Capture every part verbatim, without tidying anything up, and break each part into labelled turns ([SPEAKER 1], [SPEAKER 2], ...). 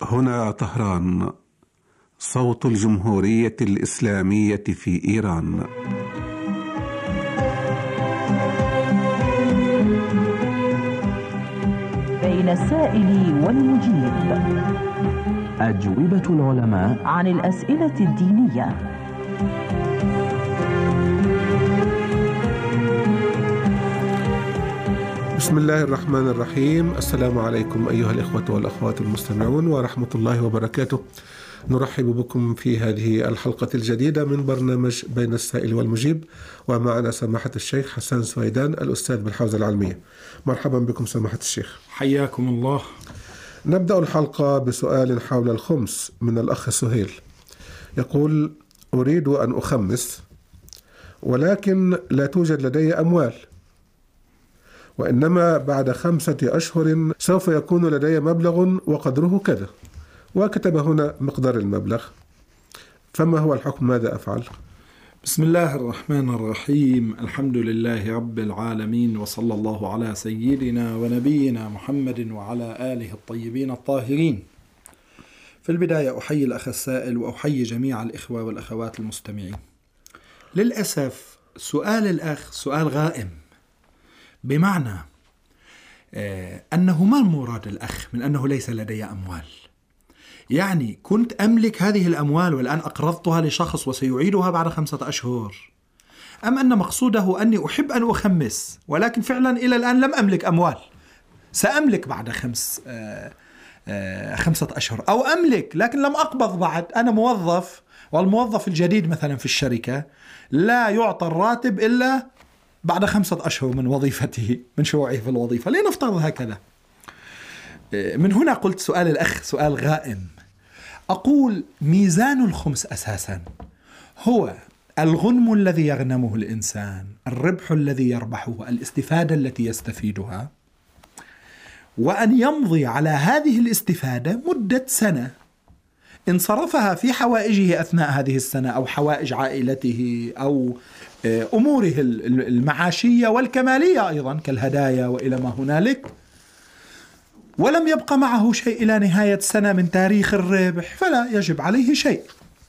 [SPEAKER 1] هنا طهران، صوت الجمهورية الإسلامية في إيران.
[SPEAKER 2] بين السائل والمجيب،
[SPEAKER 3] أجوبة العلماء
[SPEAKER 2] عن الأسئلة الدينية.
[SPEAKER 4] بسم الله الرحمن الرحيم. السلام عليكم أيها الإخوة والأخوات المستمعون ورحمة الله وبركاته. نرحب بكم في هذه الحلقة الجديدة من برنامج بين السائل والمجيب، ومعنا سماحة الشيخ حسان سويدان الأستاذ بالحوزة العلمية. مرحبا بكم سماحة الشيخ.
[SPEAKER 5] حياكم الله.
[SPEAKER 4] نبدأ الحلقة بسؤال حول الخمس من الأخ سهيل. يقول: أريد أن أخمس ولكن لا توجد لدي أموال، وإنما بعد خمسة أشهر سوف يكون لدي مبلغ وقدره كذا، وكتب هنا مقدار المبلغ، فما هو الحكم؟ ماذا أفعل؟
[SPEAKER 5] بسم الله الرحمن الرحيم. الحمد لله رب العالمين، وصلى الله على سيدنا ونبينا محمد وعلى آله الطيبين الطاهرين. في البداية أحيي الأخ السائل وأحيي جميع الإخوة والأخوات المستمعين. للأسف سؤال الأخ سؤال غائم، بمعنى آه أنه ما المراد الأخ من أنه ليس لدي أموال؟ يعني كنت أملك هذه الأموال والآن أقرضتها لشخص وسيعيدها بعد خمسة أشهر، أم أن مقصوده أني أحب أن أخمس ولكن فعلا إلى الآن لم أملك أموال، سأملك بعد خمس آه آه خمسة أشهر، أو أملك لكن لم أقبض بعد. أنا موظف، والموظف الجديد مثلا في الشركة لا يعطى الراتب إلا بعد خمسة أشهر من وظيفته، من شروعه في الوظيفة، لنفترض هكذا. من هنا قلت سؤال الأخ سؤال غائم. أقول ميزان الخمس أساسا هو الغنم الذي يغنمه الإنسان، الربح الذي يربحه، الاستفادة التي يستفيدها، وأن يمضي على هذه الاستفادة مدة سنة، إن صرفها في حوائجه أثناء هذه السنة أو حوائج عائلته أو أموره المعاشية والكمالية أيضا كالهدايا وإلى ما هنالك، ولم يبقى معه شيء إلى نهاية السنة من تاريخ الربح، فلا يجب عليه شيء.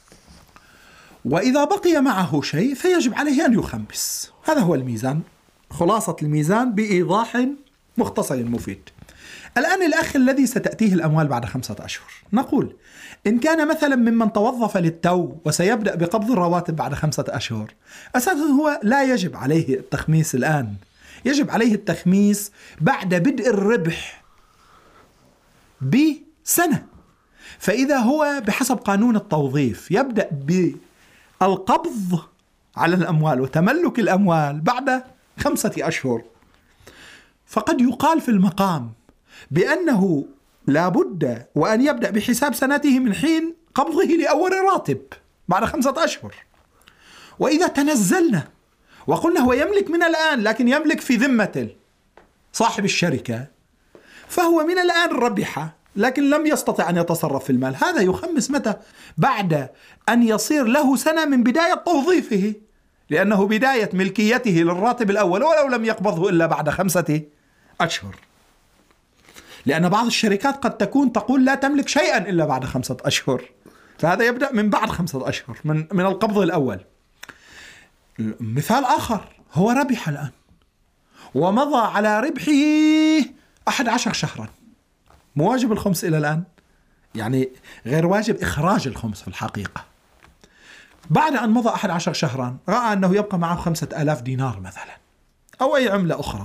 [SPEAKER 5] وإذا بقي معه شيء فيجب عليه أن يخمس. هذا هو الميزان، خلاصة الميزان بإيضاح مختصر مفيد. الآن الأخ الذي ستأتيه الأموال بعد خمسة أشهر، نقول إن كان مثلا ممن توظف للتو وسيبدأ بقبض الرواتب بعد خمسة أشهر، أساسا هو لا يجب عليه التخميس الآن، يجب عليه التخميس بعد بدء الربح بسنة. فإذا هو بحسب قانون التوظيف يبدأ بالقبض على الأموال وتملك الأموال بعد خمسة أشهر، فقد يقال في المقام بأنه لا بد وأن يبدأ بحساب سنته من حين قبضه لأول راتب بعد خمسة أشهر. وإذا تنزلنا وقلنا هو يملك من الآن لكن يملك في ذمة صاحب الشركة، فهو من الآن ربح لكن لم يستطع أن يتصرف في المال، هذا يخمس متى؟ بعد أن يصير له سنة من بداية توظيفه، لأنه بداية ملكيته للراتب الأول ولو لم يقبضه إلا بعد خمسة أشهر. لأن بعض الشركات قد تكون تقول لا تملك شيئا إلا بعد خمسة أشهر، فهذا يبدأ من بعد خمسة أشهر من, من القبض الأول. مثال آخر، هو ربح الآن ومضى على ربحه أحد عشر شهرا، مواجب الخمس إلى الآن، يعني غير واجب إخراج الخمس في الحقيقة. بعد أن مضى أحد عشر شهرا رأى أنه يبقى معه خمسة آلاف دينار مثلا أو أي عملة أخرى،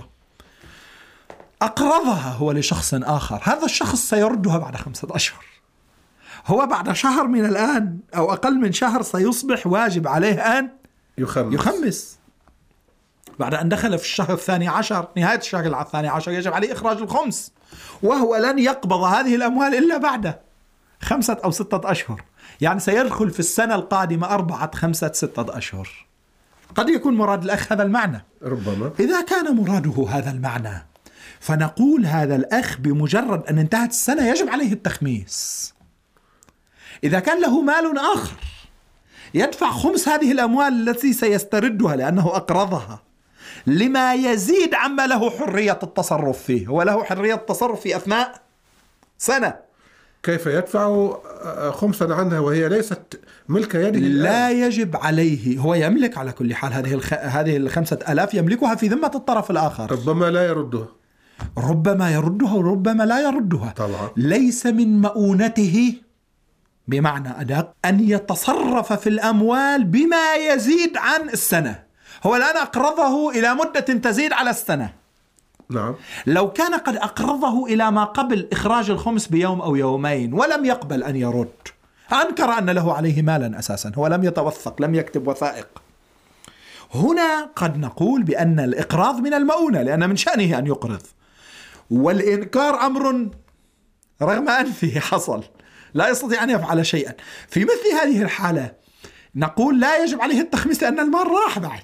[SPEAKER 5] أقرضها هو لشخص آخر، هذا الشخص سيردها بعد خمسة أشهر. هو بعد شهر من الآن أو أقل من شهر سيصبح واجب عليه أن
[SPEAKER 4] يخمس,
[SPEAKER 5] يخمس. بعد أن دخل في الشهر الثاني عشر، نهاية الشهر الثاني عشر، يجب عليه إخراج الخمس، وهو لن يقبض هذه الأموال إلا بعد خمسة أو ستة أشهر، يعني سيدخل في السنة القادمة أربعة خمسة ستة أشهر. قد يكون مراد الأخ هذا المعنى،
[SPEAKER 4] ربما.
[SPEAKER 5] إذا كان مراده هذا المعنى فنقول هذا الأخ بمجرد أن انتهت السنة يجب عليه التخميس. إذا كان له مال آخر يدفع خمس هذه الأموال التي سيستردها لأنه أقرضها لما يزيد عما له حرية التصرف فيه، هو له حرية التصرف في أثناء سنة،
[SPEAKER 4] كيف يدفع خمسا عنها وهي ليست ملك يده؟
[SPEAKER 5] لا يجب عليه، هو يملك على كل حال هذه الخ... هذه الخمسة آلاف يملكها في ذمة الطرف الآخر.
[SPEAKER 4] ربما لا يردها،
[SPEAKER 5] ربما يردها وربما لا يردها
[SPEAKER 4] طبعا.
[SPEAKER 5] ليس من مؤونته بمعنى أدق أن يتصرف في الأموال بما يزيد عن السنة. هو الآن أقرضه إلى مدة تزيد على السنة.
[SPEAKER 4] نعم.
[SPEAKER 5] لو كان قد أقرضه إلى ما قبل إخراج الخمس بيوم أو يومين ولم يقبل أن يرد، أنكر أن له عليه مالا أساسا، هو لم يتوثق، لم يكتب وثائق، هنا قد نقول بأن الإقراض من المؤونة لأن من شأنه أن يقرض، والإنكار أمر رغم أنفه حصل لا يستطيع أن يفعل شيئا. في مثل هذه الحالة نقول لا يجب عليه التخميس لأن المال راح بعد.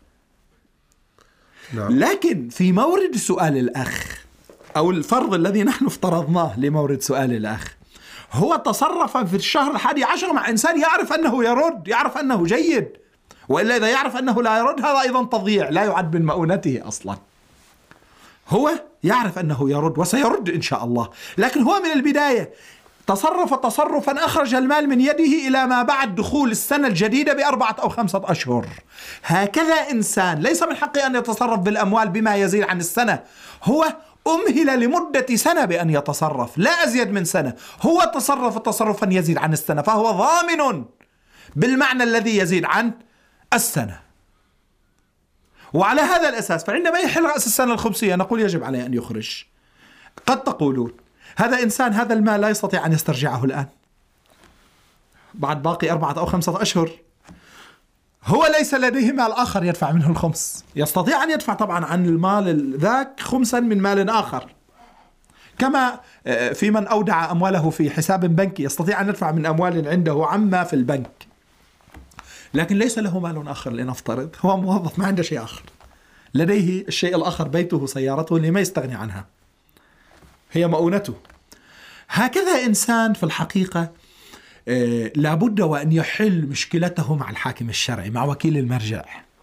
[SPEAKER 4] نعم.
[SPEAKER 5] لكن في مورد سؤال الأخ أو الفرض الذي نحن افترضناه لمورد سؤال الأخ، هو تصرف في الشهر الحادي عشر مع إنسان يعرف أنه يرد، يعرف أنه جيد، وإلا إذا يعرف أنه لا يرد هذا أيضا تضييع لا يعد من مؤونته أصلا. هو يعرف أنه يرد وسيرد إن شاء الله، لكن هو من البداية تصرف تصرفا أخرج المال من يده إلى ما بعد دخول السنة الجديدة بأربعة أو خمسة أشهر. هكذا إنسان ليس من حقه أن يتصرف بالأموال بما يزيد عن السنة، هو أمهل لمدة سنة بأن يتصرف لا أزيد من سنة، هو تصرف تصرفا يزيد عن السنة فهو ضامن بالمعنى الذي يزيد عن السنة. وعلى هذا الأساس فعندما يحل رأس السنة الخمسية نقول يجب عليه أن يخرج. قد تقولون هذا إنسان هذا المال لا يستطيع أن يسترجعه الآن بعد باقي أربعة أو خمسة أشهر، هو ليس لديه مال آخر يدفع منه الخمس، يستطيع أن يدفع طبعا عن المال ذاك خمسا من مال آخر، كما في من أودع أمواله في حساب بنكي يستطيع أن يدفع من أموال عنده عما في البنك، لكن ليس له مال آخر. لنفترض هو موظف ما عنده شيء آخر، لديه الشيء الآخر بيته سيارته اللي ما يستغني عنها هي مؤونته. هكذا إنسان في الحقيقة آه لابد وأن يحل مشكلته مع الحاكم الشرعي مع وكيل المرجع.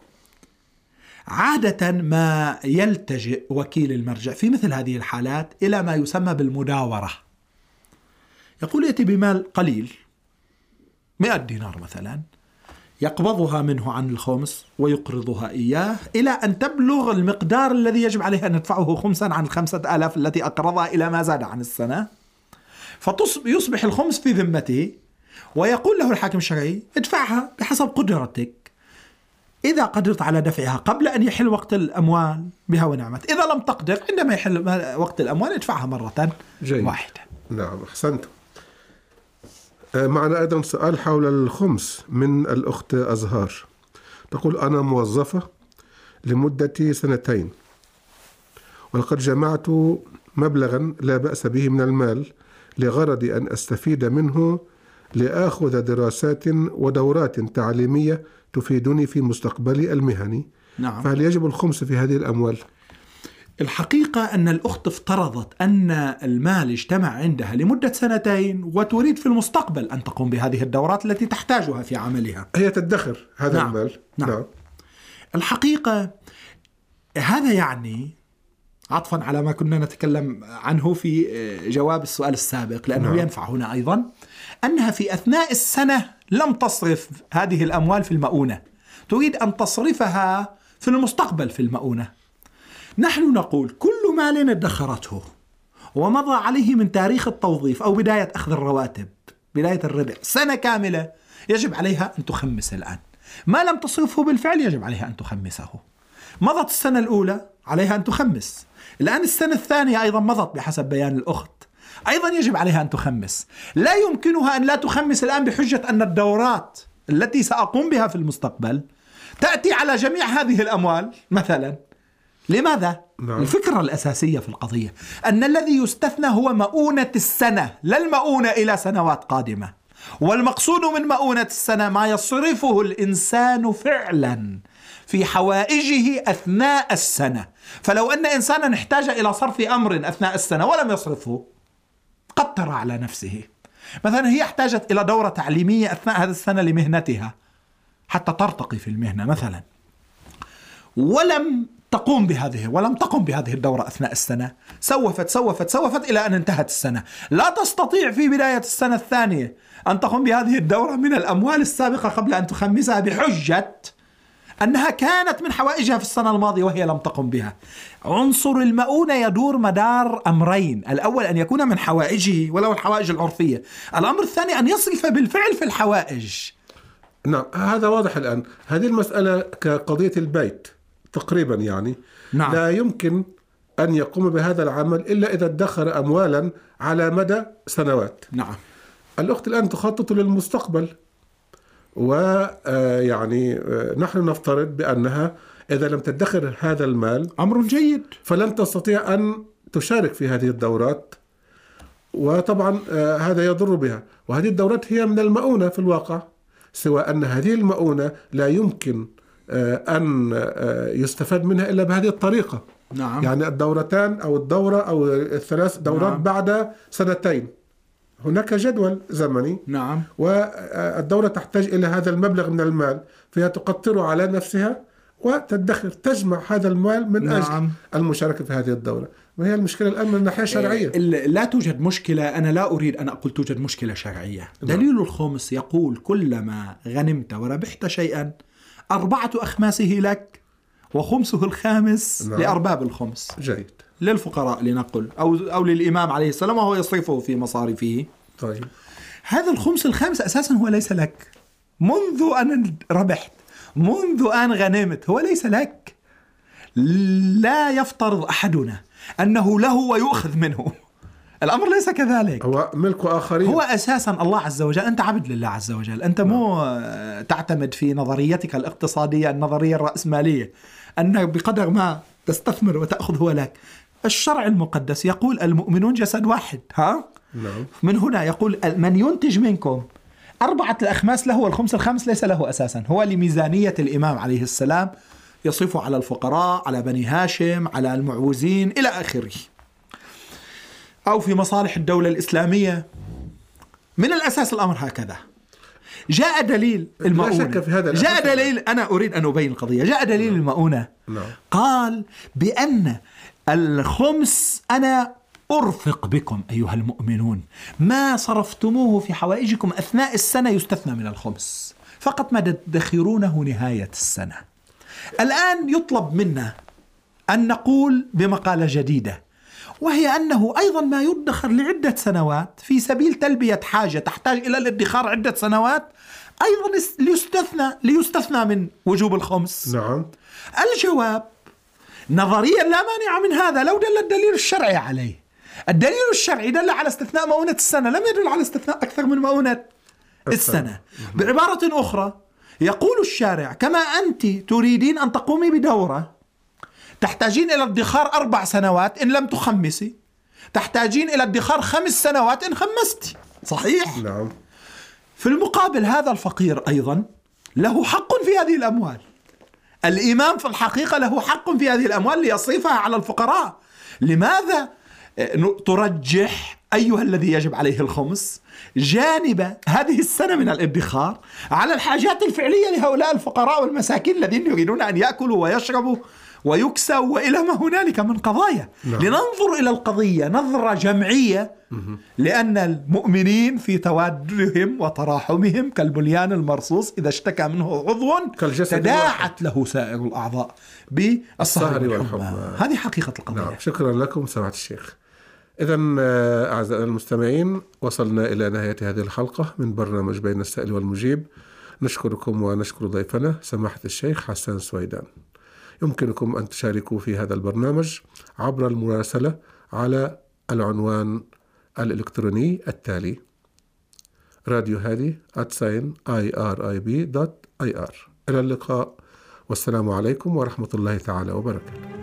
[SPEAKER 5] عادة ما يلتجئ وكيل المرجع في مثل هذه الحالات إلى ما يسمى بالمداورة، يقول يأتي بمال قليل مئة دينار مثلا، يقبضها منه عن الخمس ويقرضها إياه إلى أن تبلغ المقدار الذي يجب عليه أن يدفعه خمسا عن الخمسة آلاف التي أقرضها إلى ما زاد عن السنة، فيصبح الخمس في ذمته، ويقول له الحاكم الشرعي ادفعها بحسب قدرتك، إذا قدرت على دفعها قبل أن يحل وقت الأموال بها ونعمت، إذا لم تقدر عندما يحل وقت الأموال ادفعها مرة
[SPEAKER 4] جيد.
[SPEAKER 5] واحدة.
[SPEAKER 4] نعم أحسنت. معنا أيضا سؤال حول الخمس من الأخت أزهار، تقول أنا موظفة لمدة سنتين ولقد جمعت مبلغا لا بأس به من المال لغرض أن أستفيد منه لأخذ دراسات ودورات تعليمية تفيدني في مستقبلي المهني.
[SPEAKER 5] نعم.
[SPEAKER 4] فهل يجب الخمس في هذه الأموال؟
[SPEAKER 5] الحقيقة أن الأخت افترضت أن المال اجتمع عندها لمدة سنتين وتريد في المستقبل أن تقوم بهذه الدورات التي تحتاجها في عملها،
[SPEAKER 4] هي تدخر هذا
[SPEAKER 5] نعم.
[SPEAKER 4] المال.
[SPEAKER 5] نعم.
[SPEAKER 4] نعم.
[SPEAKER 5] الحقيقة هذا يعني عطفا على ما كنا نتكلم عنه في جواب السؤال السابق، لأنه نعم. ينفع هنا أيضا أنها في أثناء السنة لم تصرف هذه الأموال في المؤونة، تريد أن تصرفها في المستقبل في المؤونة. نحن نقول كل مال ادخرته ومضى عليه من تاريخ التوظيف أو بداية أخذ الرواتب بداية الربع سنة كاملة يجب عليها أن تخمس الآن. ما لم تصرفه بالفعل يجب عليها أن تخمسه. مضت السنة الأولى عليها أن تخمس، الآن السنة الثانية أيضا مضت بحسب بيان الأخت، أيضا يجب عليها أن تخمس. لا يمكنها أن لا تخمس الآن بحجة أن الدورات التي سأقوم بها في المستقبل تأتي على جميع هذه الأموال مثلا. لماذا؟ نعم. الفكرة الأساسية في القضية أن الذي يستثنى هو مؤونة السنة لا المؤونة إلى سنوات قادمة، والمقصود من مؤونة السنة ما يصرفه الإنسان فعلا في حوائجه أثناء السنة. فلو أن إنسانا احتاج إلى صرف أمر أثناء السنة ولم يصرفه قدر على نفسه، مثلا هي احتاجت إلى دورة تعليمية أثناء هذه السنة لمهنتها حتى ترتقي في المهنة مثلا، ولم تقوم بهذه ولم تقم بهذه الدورة أثناء السنة، سوفت سوفت سوفت إلى أن انتهت السنة، لا تستطيع في بداية السنة الثانية أن تقوم بهذه الدورة من الأموال السابقة قبل أن تخمسها بحجة أنها كانت من حوائجها في السنة الماضية وهي لم تقم بها. عنصر المؤونة يدور مدار أمرين: الأول أن يكون من حوائجه ولو الحوائج العرفية، الأمر الثاني أن يصرف بالفعل في الحوائج.
[SPEAKER 4] نعم، هذا واضح الآن. هذه المسألة كقضية البيت تقريبا يعني
[SPEAKER 5] نعم.
[SPEAKER 4] لا يمكن أن يقوم بهذا العمل إلا إذا ادخر أموالا على مدى سنوات.
[SPEAKER 5] نعم.
[SPEAKER 4] الأخت الآن تخطط للمستقبل، ويعني نحن نفترض بأنها إذا لم تدخر هذا المال
[SPEAKER 5] أمر جيد
[SPEAKER 4] فلن تستطيع أن تشارك في هذه الدورات، وطبعا هذا يضر بها. وهذه الدورات هي من المؤونة في الواقع، سوى أن هذه المؤونة لا يمكن أن يستفاد منها إلا بهذه الطريقة.
[SPEAKER 5] نعم.
[SPEAKER 4] يعني الدورتان أو الدورة أو الثلاث دورات نعم. بعد سنتين هناك جدول زمني.
[SPEAKER 5] نعم.
[SPEAKER 4] والدورة تحتاج إلى هذا المبلغ من المال، فهي تقطره على نفسها وتدخر تجمع هذا المال من نعم. أجل المشاركة في هذه الدورة. وهي المشكلة الآن من الناحية الشرعية.
[SPEAKER 5] لا توجد مشكلة، أنا لا أريد أن أقول توجد مشكلة شرعية. دليل الخمس يقول: كلما غنمت وربحت شيئا أربعة أخماسه لك وخمسه الخامس نعم. لأرباب الخمس.
[SPEAKER 4] جيد.
[SPEAKER 5] للفقراء لنقل أو أو للإمام عليه السلام وهو يصرفه في مصارفه.
[SPEAKER 4] طيب.
[SPEAKER 5] هذا الخمس الخامس أساسا هو ليس لك منذ أن ربحت، منذ أن غنمت، هو ليس لك. لا يفترض أحدنا أنه له ويؤخذ منه، الأمر ليس كذلك،
[SPEAKER 4] هو ملك آخرين.
[SPEAKER 5] هو أساسا الله عز وجل، أنت عبد لله عز وجل، أنت مو تعتمد في نظريتك الاقتصادية النظرية الرأسمالية أن بقدر ما تستثمر وتأخذ هو لك. الشرع المقدس يقول المؤمنون جسد واحد. ها؟
[SPEAKER 4] نعم.
[SPEAKER 5] من هنا يقول من ينتج منكم أربعة الأخماس له والخمس الخامس ليس له أساسا، هو لميزانية الإمام عليه السلام يصرف على الفقراء، على بني هاشم، على المعوزين إلى آخره، أو في مصالح الدولة الإسلامية. من الأساس الأمر هكذا. جاء دليل المؤونة،
[SPEAKER 4] لا شك في هذا.
[SPEAKER 5] جاء دليل، أنا أريد أن أبين القضية. جاء دليل نعم. المؤونة
[SPEAKER 4] نعم.
[SPEAKER 5] قال بأن الخمس أنا أرفق بكم أيها المؤمنون، ما صرفتموه في حوائجكم أثناء السنة يستثنى من الخمس، فقط ما تدخرونه نهاية السنة. الآن يطلب منا أن نقول بمقالة جديدة، وهي أنه أيضا ما يدخر لعدة سنوات في سبيل تلبية حاجة تحتاج إلى الادخار عدة سنوات أيضا ليستثنى, ليستثنى من وجوب الخمس.
[SPEAKER 4] نعم.
[SPEAKER 5] الجواب نظريا لا مانع من هذا لو دل الدليل الشرعي عليه. الدليل الشرعي دل على استثناء مؤونة السنة، لم يدل على استثناء أكثر من مؤونة السنة. بعبارة أخرى يقول الشارع كما أنت تريدين أن تقومي بدورة تحتاجين إلى ادخار أربع سنوات إن لم تخمسي، تحتاجين إلى ادخار خمس سنوات إن خمستي. صحيح؟
[SPEAKER 4] نعم.
[SPEAKER 5] في المقابل هذا الفقير أيضا له حق في هذه الأموال. الإمام في الحقيقة له حق في هذه الأموال ليصرفها على الفقراء. لماذا ترجح أيها الذي يجب عليه الخمس جانب هذه السنة من الادخار على الحاجات الفعلية لهؤلاء الفقراء والمساكين الذين يريدون أن يأكلوا ويشربوا ويكسوا وإلى ما هنالك من قضايا؟ نعم. لننظر إلى القضية نظرة جمعية، لأن المؤمنين في توادهم وتراحمهم كالبنيان المرصوص إذا اشتكى منه عضو تداعت له سائر الأعضاء بالسهر والحمى. هذه حقيقة القضية.
[SPEAKER 4] نعم. شكرا لكم سماحة الشيخ. إذن أعزائنا المستمعين، وصلنا إلى نهاية هذه الحلقة من برنامج بين السائل والمجيب. نشكركم ونشكر ضيفنا سماحة الشيخ حسان سويدان. يمكنكم أن تشاركوا في هذا البرنامج عبر المراسلة على العنوان الإلكتروني التالي: راديو هادي آت ساين آي آر آي بي دوت آي آر. إلى اللقاء، والسلام عليكم ورحمة الله تعالى وبركاته.